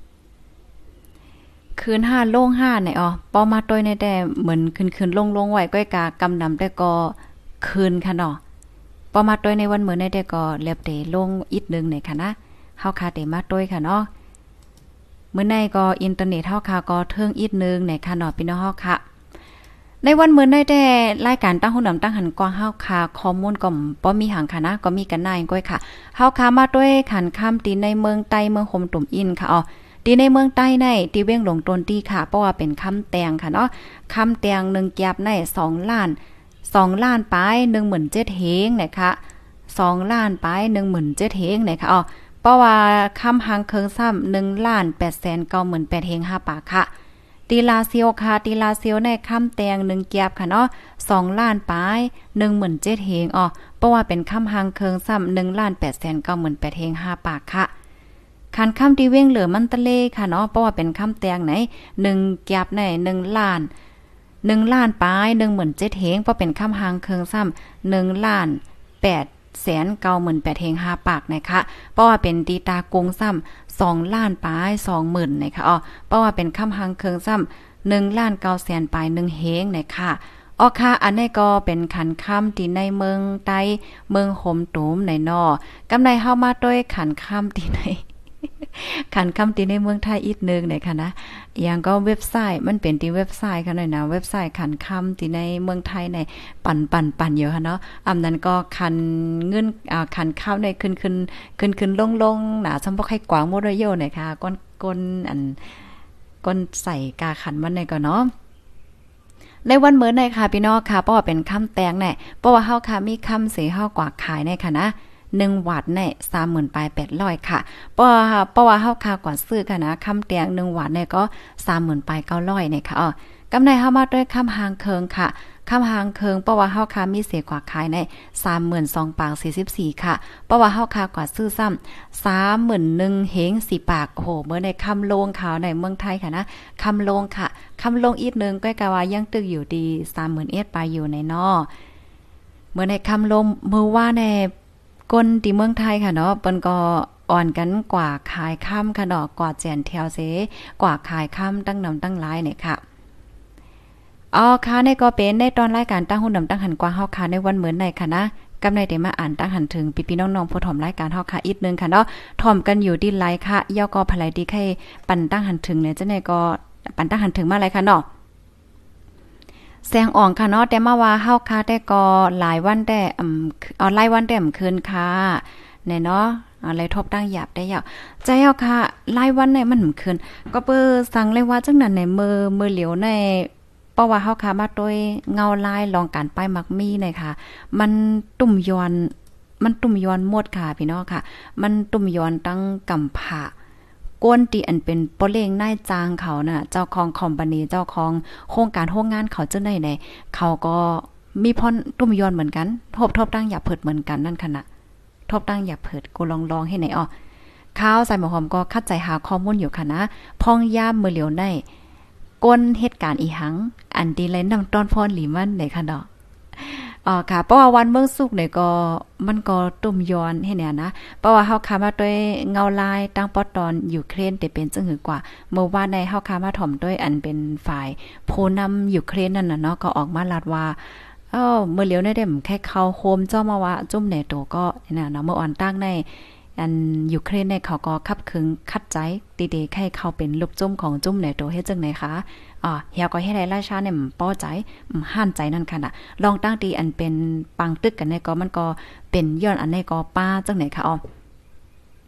คืนห้าโล่งห้าในอ๋อปอมาต้วยในแต่เหมือนคืนๆลงๆไว้ก้อยกากำนำแต่ก็คืนค่ะเนาะปอมาต้วยในวันมื้อในแต่ก็เล็บเตลงอีกนึงในค่ะนะเฮาคาเตมาต้วยค่ะเนาะมื้อในก็อินเทอร์เน็ตเฮาคาก็เทิงอีกนึงในค่ะเนาะพี่น้องเฮาค่ะในวันมื้อในแต่รายการตั้งหุ่นนำตั้งหันกว้างเฮาคาข้อมูลก็บ่มีหังค่ะนะก็มีกันนายก้อยค่ะเฮาคามาด้วยขันข้ามตีในเมืองใต้เมืองโฮมตุ่มอินค่ะอ๋อตีในเมืองใต้ในตีเว้งหลงตนตีค่ะเพราะว่าเป็นคำแตงค่ะเนาะคำแตงหนึ่งแก็บในสองล้านสองล้านปลาย หนึ่งหมื่นเจ็ดพัน เฮงนะคะสองล้านปลาย หนึ่งหมื่นเจ็ดพัน เฮงนะคะอ๋อเพราะว่าคำหางเคิงซ้ำ หนึ่งล้านแปดแสนเก้าหมื่นแปดพัน เฮงห้าปากค่ะตีลาเซียวค่ะตีลาเซียวในคำแตงหนึ่งแก็บค่ะเนาะสองล้านปลาย หนึ่งหมื่นเจ็ดพัน เฮงอ๋อเพราะว่าเป็นคำหางเคิงซ้ำ หนึ่งล้านแปดแสนเก้าหมื่นแปดพัน เฮงห้าปากค่ะคันคำที่เว้งเหลือมันตะเลค่ะเนาะเพราะว่าเป็นคำแตงไหนหนึ่งแก็บในหนึ่งล้านหนึ่งล้านปลาย หนึ่งหมื่นเจ็ดพัน เฮงเพราะเป็นคำหางเคิงซ้ำ หนึ่งล้านแปดแสนเก้าหมื่นแปดพัน เฮงห้าปากนะคะเพราะว่าเป็นตีตากงซ้ำ สองล้านปลาย สองหมื่นนะคะอ๋อเพราะว่าเป็นคำหางเคิงซ้ำ หนึ่งล้านเก้าแสนปลายหนึ่งเฮงนะคะอ๋อค่ะอันนี้ก็เป็นขันค่ำที่ในเมืองใต้เมืองโฮมตุ่มในนอกำในเฮามาด้วยขันค่ำที่ในขันคำตีในเมืองไทยอีกนึงเนี่ยค่ะนะอย่างก็เว็บไซต์มันเป็นที่เว็บไซต์ค่ะหน่อยนะเว็บไซต์ขันคำตีในเมืองไทยในปั่นปั่นปั่นเยอะค่ะเนาะอำนั้นก็คันเงินอ่าขันข้าวในขึ้นขึ้นขึ้นขึ้นลงลงหนาสมพกให้กว้างโมดเยอะเนี่ยค่ะก้นก้นอันก้นใส่กาขันมันในก็เนาะในวันมื้อในค่ะพี่น้องค่ะเพราะว่าเป็นคำแตงแน่เพราะว่าเฮาค่ะมีคำเสเฮากว่าขายในค่ะนะหนึ่งวัตต์เนี่ย สามหมื่น ปลายแปดร้อยค่ะเพราะว่าเพราะว่าเฮาค่ากว่าซื้อค่ะนะคำเตียงหนึ่งวัตต์เนี่ยก็ สามหมื่น ปลายเก้าร้อยเนี่ยค่ะอ๋อกำไรเฮามาด้วยคำหางเคิงค่ะคำหางเคิงเพราะว่าเฮาค่ามีเสียกว่าขายใน สามหมื่นสอง ปากสี่สิบสี่ค่ะเพราะว่าเฮาค่ากว่าซื้อซ้ำ สามหมื่นหนึ่ง เฮงสี่ปากโอ้โหเมื่อในคำโลงขาวในเมืองไทยค่ะนะคำโลงค่ะคำโลงอีกนึงก็กะว่ายังตึกอยู่ดี สามหมื่นเอ็ด ปลายอยู่ในนอเมื่อในคำโลงมื้อว่าในก้นที่เมืองไทยค่ะเนาะเปิ้นก็อ่อนกันกว่าขายค่ำค่ะเนาะกว่าแจนแถวเสกว่าขายค่ำตั้งนำตั้งหลายเนี่ยค่ะอ๋อค่ะนี่ก็เป็นในตอนรายการตั้งหุ่นนำตั้งหันกว่าเฮาค่ะในวันเหมือนในค่ะนะกำในได้มาอ่านตั้งหันถึงพี่ๆน้องๆผู้ถ่อมรายการเฮาค่ะอีกนึงค่ะเนาะถ่อมกันอยู่ดีไลค์ค่ะย่อก็ภลายดีใครปั่นตั้งหันถึงเนี่ยจังได๋ก็ปั่นตั้งหันถึงมาเลยค่ะเนาะแสงอ่องค่ะเนาะแต่มาว่าเฮาค่ะแต่ก็หลายวันแต่อืมเอาหลายวันแต่มื้อคืนค่ะแน่เนาะอะไรทบตั้งหยาบได้ยาวใจเฮาค่ะหลายวันในมันมื้อคืนก็เปิ้สั่งเลยว่าจังนั้นในมือมือเหลียวในเพราะว่าเฮาค่ะมาด้วยเงาลายลองการป้ายมักมีหน่อยค่ะมันตุ่มยอนมันตุ่มยอนหมดค่ะพี่น้องค่ะมันตุ่มยอนตั้งกำผะก้นตีอันเป็นปเลงนายจางเขาน่ะเจ้าของคอมพานีเจ้าของโครงการโรงงานเขาจังได๋ไหนเขาก็มีพรตุ้มยอนเหมือนกันทบทบตั้งอย่าเผิดเหมือนกันนั่นขณะทบตั้งอย่าเผิดกูลองๆให้ไหนอ้อข้าวใส่หมอหอมก็คัดใจหาข้อมูลอยู่ค่ะนะพองย่ามมือเหลียวในก้นเหตุการณ์อีหังอันดีเลยนำตอนพรหลีมันไหนค่ะเนาะอ๋อค่ะเพราะว่าวันเมืองสุกเนี่ยก็มันก็ตุ่มยอนให้เนี่ยนะเพราะว่าเฮาค้ามาด้วยเงาลายตั้งปอตอนยูเครนแต่เป็นจังหือกว่าเมื่อวานในเฮาค้ามาถ่อมด้วยอันเป็นฝ่ายผู้นำยูเครนนั่นน่ะเนาะก็ออกมาลาดว่าเอ้าเมื่อเหลียวได้ได้แค่เข้าโฮมเจ้ามาว่าจุ่มในโตก็น่ะเนาะเมื่ออ่อนตั้งในอันยูเครนเนี่ยเขาก็คับขึงคัดใจตีๆให้เขาเป็นลูกจุ่มของจุ่มในโตเฮ็ดจังไหนคะอ๋อเฮียก็ให้ได้ราชาเนี่ยป้อใจห้านใจนั่นค่ะน่ะลองตั้งตีอันเป็นปังตึกกันเนี่ยก็มันก็เป็นย้อนอันนี้ก็ป้าจังไหนคะอ๋อ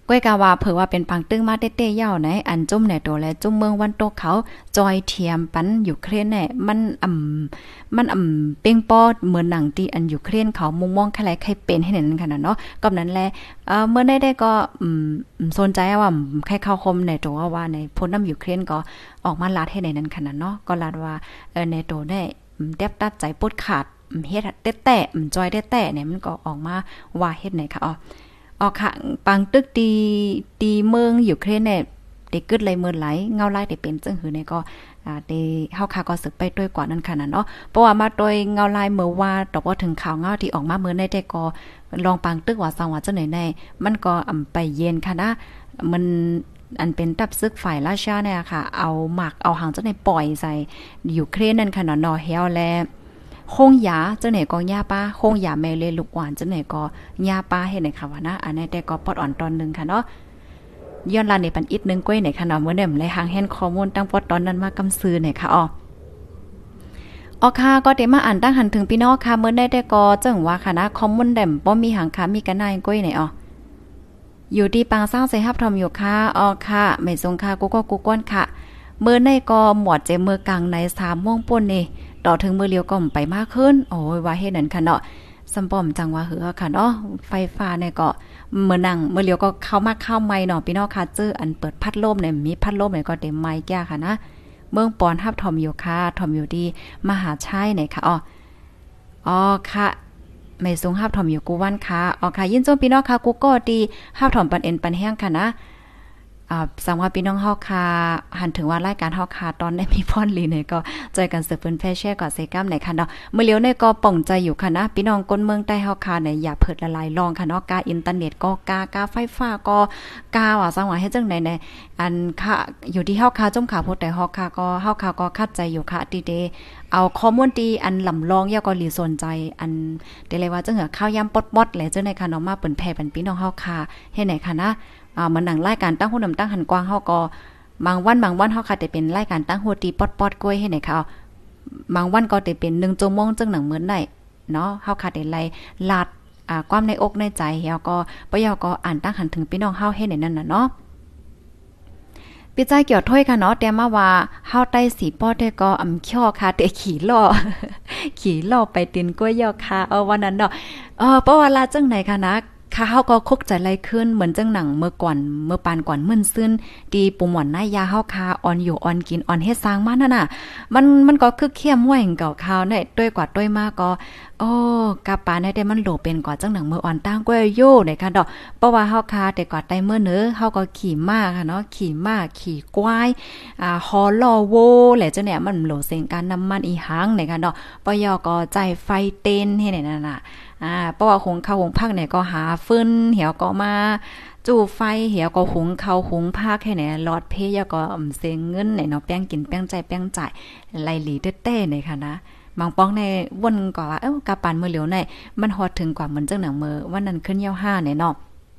ก้อยกาว่าเผื่อว่าเป็นปังตึงมาเต้ๆยาวไหนอันจุ่มในตัวและจุ่มเมืองวันโตเขาจอยเทียมปันยูเครนเนี่ยมันอ่ำมันอ่ำเป้งปอดเหมือนหนังตีอันยูเครนเขามุงมองใครใครเป็นให้นั่นขนาดเนาะก็นั้นแหละเอ่อเมื่อได้ได้ก็อืมสนใจว่าใครเข้าคมในตัวว่าในพ้นน้ำยูเครนก็ออกมาลาดให้ในนั้นขนาดเนาะก็ลาดว่าเออในตัวได้แทบตัดใจปวดขาดเฮ็ดเตะๆจอยเตะๆเนี่ยมันก็ออกมาว่าเฮ็ดไหนค่ะอ๋อออกค่ะปังตึกตีตีเมืองยูเครนเนี่ยได้กึดไหลเมืองไหลเงาไหลได้เป็นจังหือเนี่ยก็อ่าได้เฮาค่ะก็สึกไปด้วยกว่านั้นขนาดเนาะเพราะว่ามาโดยเงาไหลเมื่อว่าตอกว่าถึงข่าวเงาที่ออกมาเมื่อในได้ก็ลองปังตึกว่าสังว่าจังไหนในมันก็อำไปเย็นค่ะนะมันอันเป็นตับซึกฝ่ายราชาเนี่ยค่ะเอาหมักเอาหางจังไหนปล่อยใส่ยูเครนนั่นค่ะเนาะเนาะเฮาแลคงยาเจ้าไหนก็ยาป้าคงยาแม่เลยลูกหวานเจ้าไหนก็ยาป้าเฮ็ดไหนค่ะว่านะอันนี้แต่ก็ปอดอ่อนตอนนึงค่ะเนาะย้อนลาในปันอิดนึงก้อยไหนค่ะเนาะมื้อนี้เลยหางแฮนข้อมูลตั้งปอดตอนนั้นมากำซื้อไหนค่ะอ๋ออ๋อค่ะก็ได้มาอ่านตั้งหันถึงพี่น้องค่ะมื้อได้แต่ก็จังว่าค่ะนะคอมมูนแดมบ่มีหางค่ะมีกันนายก้อยไหนอ๋ออยู่ที่ปางสร้างใส่ฮับทอมอยู่ค่ะอ๋อค่ะไม่ทรงค่ะกูก็กูก้นค่ะมื้อในก็หมวดเจมือกลางในสามโมงป่นนี่ต่อถึงมือเลียวก็ไปมากขึ้นโอ้ยว่าเฮ็ดนั่นค่ะเนาะสำป้อมจังว่าเหือค่ะเนาะไฟฟ้าเนี่ยก็เมื่อนั่งเมื่อเลียวก็เข้ามาเข้าไม้เนาะพี่น้องค่ะเจออันเปิดพัดลมเนี่ยมีพัดลมเนี่ยก็เต็มไม้แก้ค่ะนะเมืองปอนฮับทอมอยู่ค่ะทอมอยู่ดีมหาชัยเนี่ยค่ะอ๋ออ๋อค่ะไม่สูงฮับทอมอยู่กูวันค่ะอ๋อค่ะยินจมพี่น้องค่ะกูก็ดีฮับทอมปันเอ็นปันแห้งค่ะนะอ่าสังว่าพี่น้องเฮาค่ะหันถึงว่ารายการเฮาค่ะตอนได้มีพรลีเนี่ยก็ใจกันสืบเพิ่นแฟแช่ก่อเซกัมไหนค่ะเนาะเมื่อเลียวเนี่ยก็ป่องใจอยู่ค่ะนะพี่น้องคนเมืองใต้เฮาค่ะเนี่ยอย่าเพิดละลายลองค่ะเนาะกาอินเทอร์เน็ตก็กากาไฟฟ้าก็กาว่าสังว่าเฮ็ดจังได๋เนี่ยอันค่ะอยู่ที่เฮาค่ะจมขาโพดแต่เฮาค่ะก็เฮาค่ะก็คัดใจอยู่ค่ะติเดเอาข้อมูลที่อันลำลองยาก็หลีสนใจอันได้เลยว่าจังเหอข้าวยำปดๆแหละจังได๋ค่ะเนาะมาเปิ้นแผ่ปันพี่น้องเฮาค่ะเฮ็ดไหนค่ะนะอ่ามันหนังรายการตั้งหูนำตั้งหันกว้างเฮาก็บางวันบางวันเฮาค่ะได้เป็นรายการตั้งหัวตีปอดๆกล้วยให้ไหนค่ะบางวันก็ได้เป็นหนึ่งชั่วโมงจังหนังเหมือนได้เนาะเฮาค่ะได้ไล่ลาดอ่าความในอกในใจเฮาก็บ่ยอก็อ่านตั้งหันถึงพี่น้องเฮาให้ในนั้นน่ะเนาะปีใจเกี่ยวถ้วยค่ะเนาะแต่มาว่าเฮาใต้สีป้อได้ก็อำค้อค่ะแต่ขี่ล้อขี่ล้อไปตินกล้วยยอค่ะเออวันนั้นเนาะเออเพราะว่าลาจังไหนค่ะนะค่ะเฮาก็คกใจไหลขึ้นเหมือนจังหนังเมื่อก่อนเมื่อปานก่อนมึนซึนดีปุ่มหม่อนนายยาเฮาคาอ่อนอยู่อ่อนกินอ่อนเฮ็ดสร้างมานั่นน่ะมันมันก็คือเข้มห้วยเก่าคาวได้ด้วยกว่าด้วยมาก็โอ้กะปาได้แต่มันโหลเป็นกว่าจังหนังเมื่ออ่อนตั้งก้อยโย่ได้ค่ะดอกเพราะว่าเฮาคาแต่กว่าไตเมื่อเนื้อเฮาก็ขี่ม้าค่ะเนาะขี่ม้าขี่ควายอ่าฮอลอโวแหละจังเนี่ยมันโหลเสียงการน้ำมันอีหังได้ค่ะเนาะปยก็ใจไฟเต้นให้นั่นน่ะอ่าเพราะว่าหุงข้าวหุงผักเนี่ยก็หาฟืนเหี่ยวก็มาจู่ไฟเหี่ยวก็หุงข้าวหุงผักให้เนี่ยหลอดเพยก็อำเสงเงินเนี่ยเนาะแป้งกินแป้งใจแป้งจ่ายไล่หลีเต้ๆเนี่ยค่ะนะบางป้องในวนก็ว่าเอ้ากะปานมื้อเหลียวในมันฮอดถึงกว่าเหมือนจังหนังมื้อวันนั้นขึ้นยาวห้าเนี่ยเนาะ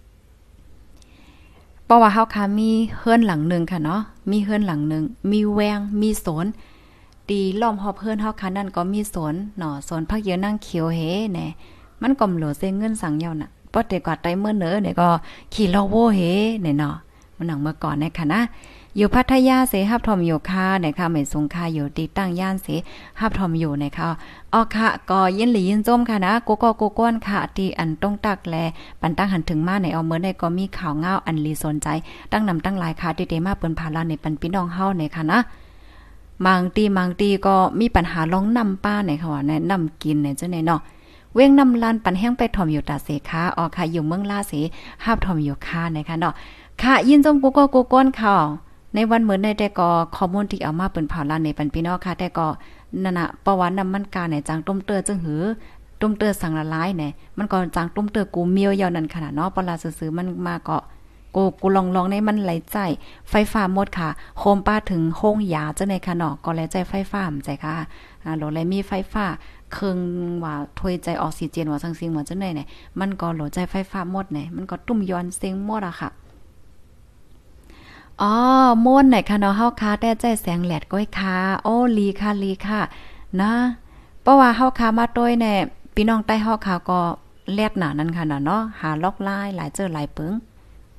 เพราะว่าเฮาค่ะมีเฮือนหลังนึงค่ะเนาะมีเฮือนหลังนึงมีแวงมีสวนตีล้อมรอบเฮือนเฮาค่ะนั่นก็มีสวนเนาะสวนผักเยอะนั่งเขียวเฮแน่มันก็เหลือเส้นเงินสั่งยาวน่ะปอแต่กว่าไตเมื่อเนอเนี่ยก็ขี่ล้อโวเฮเนี่ยเนาะมันหนังเมื่อก่อนเนี่ยค่ะนะอยู่พัทยาเสฮับทอมอยู่ค่ะเนี่ยค่ะไม่สงค่าอยู่ติตั้งย่านเสฮับทอมอยู่เนี่ยค่ะอ๋อค่ะก็ยินหลียินจมค่ะนะกูก็กูก้นค่ะที่อันต้องตักแลปันตั้งหันถึงมาในเอาเมื่อในก็มีข่าวเงาอันลีสนใจตั้งนำตั้งหลายค่ะที่เดมาเปิ้นพาลาในปันพี่น้องเฮาเนี่ยค่ะนะบางตีบางตีก็มีปัญหาร้องนำป้าเนี่ยค่ะว่าแนะนำกินเนี่ยจังได๋เนาะเว้งนำลานปันแห้งไปถ่อมอยู่ตาเสค่ะออค่ะอยู่เมืองลาเสหาบถ่อมอยู่ค่ะนะคะเนาะค่ะยินจมกูก็กูก้นค่ะในวันเหมือนในแต่ก็ข้อมูลที่เอามาเปิ้นเผาลานในปันพี่น้องค่ะแต่ก็นั่นน่ะประวัตินำมันกาเนี่ยจังต้มเตอจึงหือต้มเตอสั่งละลายเนี่ยมันก็จังต้มเตอกูเมียวยาวนั่นขนาดเนาะปลาซื่อๆมันมาก็กูกูลองๆในมันไหลใจไฟฟ้าหมดค่ะโคมป้าถึงโค้งยาจังได๋ค่ะเนาะก็แล้วใจไฟฟ้ามั้ใจค่ะอ่าโหลเลยมีไฟฟ้าเครื่องว่าถ้วยใจออกซิเจนว่าจังซิงว่าจังได๋เนี่ยมันก็โหลใจไฟฟ้าหมดเนี่ยมันก็ตุ้มย้อนเซ็งหมดอะค่ะอ๋อม่วนไหนค่ะเนาะเฮาค่ะแต่ใจแสงแหลดก้อยค่ะโอ้ลีค่ะลีค่ะนะเพราะว่าเฮาค่ะมาต้วยเนี่ยพี่น้องใต้เฮาค่ะก็แลดหนานั้นค่ะเนาะหาล็อกลายหลายเจอหลายปึ้ง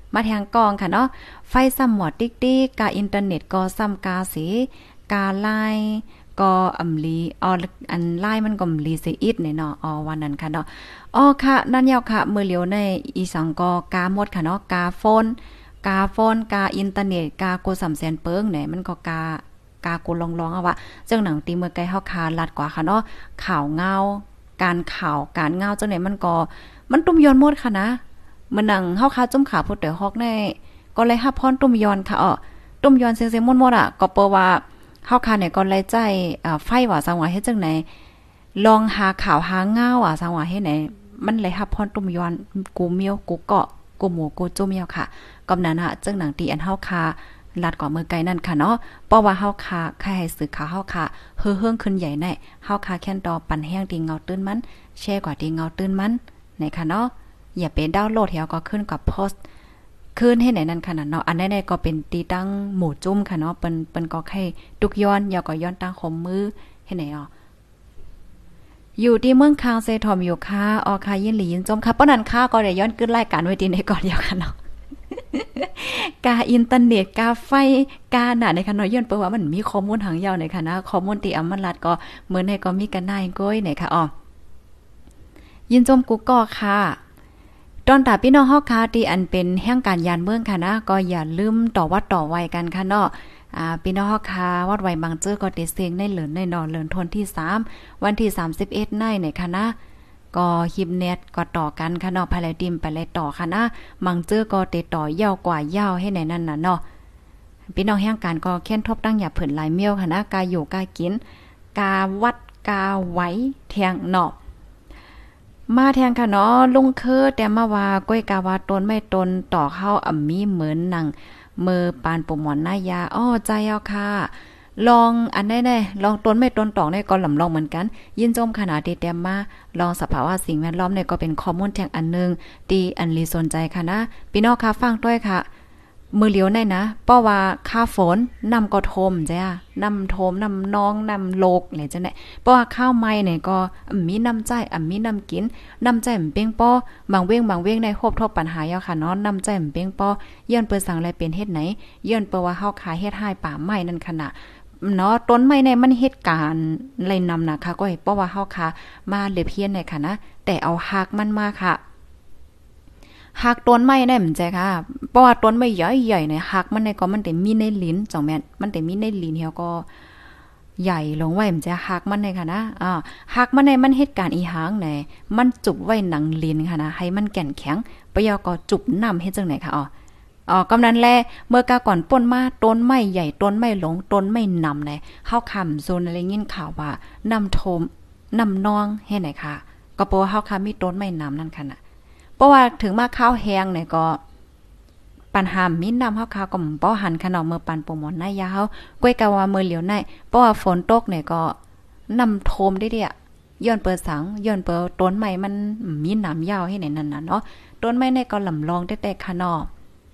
มาทางกองค่ะเนาะไฟซ้ำหมอติ๊กติ๊กกาอินเทอร์เน็ตก็ซ้ำกาสีกาไลน์ก็อำลีอออันไล่มันก็อำลีเสียอิดเนี่ยเนาะอ๋อวันนั้นค่ะเนาะอ๋อค่ะนั่นยาวค่ะมือเหลียวในอีสังก็กาหมดค่ะเนาะกาโฟนกาโฟนกาอินเทอร์เน็ตกาโกสามแสนเปิ้งเนี่ยมันก็กากาโกลองๆเอาว่าจังหนังตีเมื่อไกลเฮาคาลัดกว่าค่ะเนาะข่าวเงาการข่าวการเงาจังไหนมันก็มันตุ้มย้อนหมดค่ะนะมื้อนังเฮาคาจุ่มขาพุดเด้อฮอกในก็เลยรับพรตุ้มย้อนค่ะอ้อตุ้มย้อนเสียงๆหมดๆอ่ะก็เปว่าเฮาคาเนี่ยก็เลยใจอ่าไฟว่าสังว่าเฮ็ดจังไหนลองหาข่าวหาเงาอ่ะสังว่าเฮ็ดไหนมันเลยรับพรตุ้มย้อนกูเมียวกูเกาะกูหมูกูจุ่มเมียวค่ะกำนั้นฮะจังหนังตีอันเฮาคาลัดกว่ามือไกลนั่นค่ะเนาะเพราะว่าเฮาคาใครให้สื่อข่าวเฮาคาเฮือเฮืองขึ้นใหญ่แน่เฮาคาแค่นดอปั่นแห้งตีเงาตื้นมันแชร์กว่าตีเงาตื้นมันไหนค่ะเนาะอย่าไปดาวน์โหลดเฮาก็ขึ้นกับโพสต์ขึ้นให้ไหนนั่นขนาดเนาะอันใดๆก็เป็นตีตั้งหมู่จุ่มค่ะเนาะเปิ้นเปิ้นก็ให้ตุกย้อนอย่าก็ย้อนตั้งขมมือให้ไหนอ๋ออยู่ที่เมืองคางเซทอมอยู่ค่ะออค่ะยินหลียินจมค่ะปะนั้นค่ะก็ได้ย้อนขึ้นรายการไว้ดีในก่อนเดียวกันเนาะกาอินเทอร์เน็ตกาไฟกาหนาในค่ะเนาะย้อนเปิ้นว่ามันมีข้อมูลหางยาวในค่ะนะข้อมูลที่อำมันรัดก็เหมือนให้ก็มีกันได้ก้อยไหนค่ะอ๋อยินจมกูก็ค่ะตอนตาพี่น้องเฮาค่ะที่อันเป็นแห่งการยานเมืองค่ะนะก็อย่าลืมต่อวัดต่อไว้กันค่ะเนาะอ่าพี่น้องเฮาค่ะวัดไว้บางเจอก็ได้เสียงในเหลินในนอนเหลินทนที่สามวันที่สามสิบเอ็ดในไหนค่ะนะก็ฮิปเน็ตก็ต่อกันค่ะเนาะภายในดิมไปเลยต่อค่ะนะบางเจอก็ติดต่อยาวกว่ายาวให้ไหนนั่นน่ะเนาะพี่น้องแห่งการก็แค้นทบตั้งอย่าเพิ่นหลายเมียวค่ะนะกาอยู่กากินกาวัดกาไว้แทงเนาะมาแทงค่ะเนาะลุงคือแต่มาว่าก้อยกาว่าตนไม่ตนต่อเข้าอ่ำมีเหมือนหนังมือปานปมหมอนหน้ายาอ้อใจเอาค่ะลองอันได้ได้ลองตนไม่ตนตอกได้ก็ลำลองเหมือนกันยินจมขนาดที่แต้มมาลองสภาวะสิ่งแวดล้อมเนี่ยก็เป็นข้อมูลแทงอันนึงที่อันลีสนใจค่ะนะพี่น้องค่ะฟังด้วยค่ะมือเหลียวได้นะเพราะว่าค่าฝนนำก็โทมจ้ะนำโทมนำน้องนำโลกอะไรจังได๋เพราะว่าข้าวไม้เนี่ยก็มีน้ำใจอ่ำมีน้ำกินน้ำใจมันเป้งป้อบางเว้งบางเว้งในครบทบปัญหาแล้วค่ะเนาะน้ำใจมันเป้งป้อย้อนเปิ้นสั่งอะไรเป็นเฮ็ดไหนย้อนเปิ้นว่าเฮาขายเฮ็ดให้ป่าไม้นั่นขนาดเนาะต้นไม้ในมันเหตุการณ์อะไรนำนะคะก็เพราะว่าเฮาค่ะมาเล็บเฮียนในค่ะนะแต่เอาหักมันมาค่ะหักต้นไม้ได้เหมือนใจค่ะเพราะว่าต้นไม้ใหญ่ๆเนี่ยหักมันในก็มันได้มีในลิ้นจ่องแม่นมันได้มีในลิ้นเฮาก็ใหญ่ลงไว้มันจะหักมันในค่ะนะอ่าหักมันในมันเหตุการณ์อีหางไหนมันจุบไว้หนังลิ้นค่ะนะให้มันแก่นแข็งปะยอก็จุบน้ำเฮ็ดจังไหนค่ะอ๋ออ๋อกำนั้นแลเมื่อกาก่อนป่นมาต้นไม้ใหญ่ต้นไม้หลงต้นไม้นำไหนเฮาค้ำโซนอะไรยินข่าวว่านำโทมนำนองเฮ็ดไหนค่ะก็เพราะว่าเฮาค้ำมีต้นไม้นำนั่นค่ะน่ะเพราะว่าถึงมาข้าวแห้งเนี่ยก็ปัญหามีน้ำเฮาข้าวก็บ่หันขนมเมื่อปันโปรโมทนายาเฮาก้อยกะว่ามื้อเหลียวในเพราะว่าฝนตกเนี่ยก็นำโทมได้เด้อย้อนเปิดสังย้อนเปิดต้นไม้มันมีน้ำยาวให้ไหนนั่นน่ะเนาะต้นไม้ในก็ลำลองแต่ๆค่ะเนาะ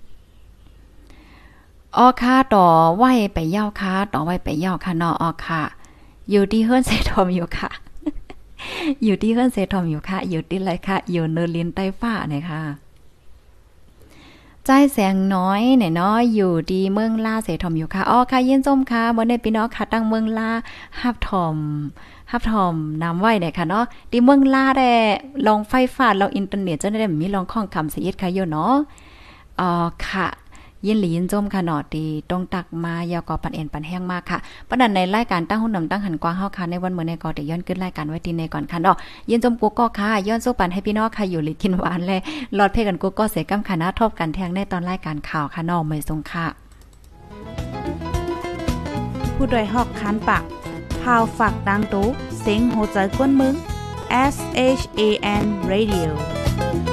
ออค่ะต่อไว้ไปยาวค่ะต่อไว้ไปยาวค่ะเนาะออค่ะอยู่ที่เฮือนเซทอมอยู่ค่ะอยู่ที่เฮือนเซทอมอยู่ค่ะอยู่ที่ไรค่ะอยู่เนลินใต้ฟ้าเนี่ยค่ะใจแสงน้อยเนี่ยเนาะอยู่ดีเมืองลาเสทอมอยู่ค่ะอ๋อค่ะเย็นส้มค่ะบ่ได้พี่น้องค่ะตั้งเมืองลาฮับทอมฮับทอมน้ำไว้เนี่ยค่ะเนาะที่เมืองลาได้ลองไฟฟ้าลองอินเทอร์เน็ตจะได้มีลองข้องคำเสียดค่ะอยู่เนาะอ๋อค่ะยินหลียินจมค่ะเนาะดีตรงตักมายาวกอปันเอ็นปันแห้งมากค่ะประดันในรายการตั้งหุ่นนำตั้งหันกว้างเฮาค่ะในวันมื้อในก็ได้ย้อนขึ้นรายการไว้ตีในก่อนค่ะเนาะยินจมกูก็ค่ะย้อนสู้ปันให้พี่น้องค่ะอยู่หลีกินหวานแลรอดเพกันกูก็เสกำคณะทบกันแทงในตอนรายการข่าวค่ะเนาะไม่ทรงค่ะผู้ดยฮอกคันปากพาวฝากดังตู้เสียงโหใจกวนมึง S H A N Radio